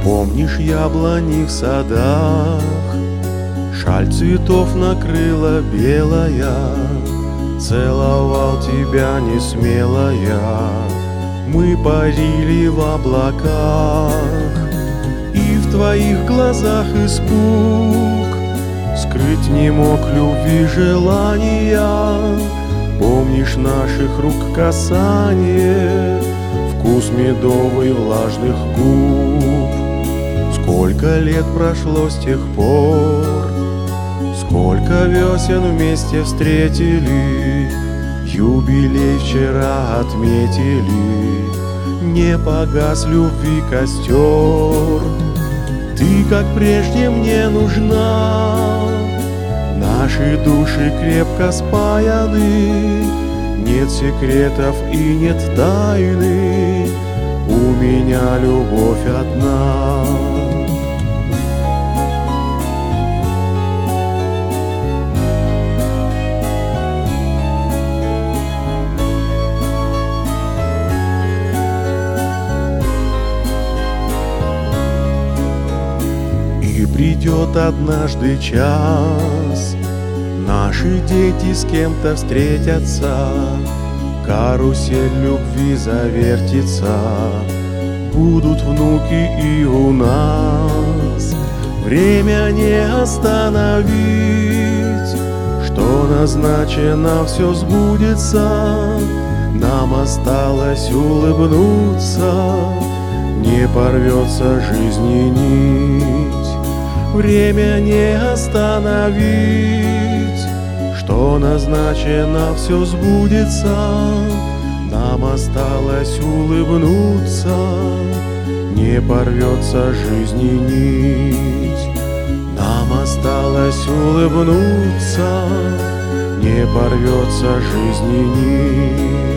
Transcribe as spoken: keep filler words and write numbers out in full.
Помнишь яблони в садах? Шаль цветов накрыла белая, целовал тебя не смело я. Мы парили в облаках, и в твоих глазах испуг скрыть не мог любви желания. Помнишь наших рук касание, вкус медовый влажных губ? Сколько лет прошло с тех пор, сколько весен вместе встретили, юбилей вчера отметили, не погас любви костер. Ты, как прежде, мне нужна, наши души крепко спаяны, нет секретов и нет тайны, у меня любовь одна. И придет однажды час, наши дети с кем-то встретятся, карусель любви завертится, будут внуки и у нас. Время не остановить, что назначено, все сбудется. Нам осталось улыбнуться, не порвется жизни нить. Время не остановить, что назначено, все сбудется. Нам осталось улыбнуться, не порвется жизни нить. Нам осталось улыбнуться, не порвется жизни нить.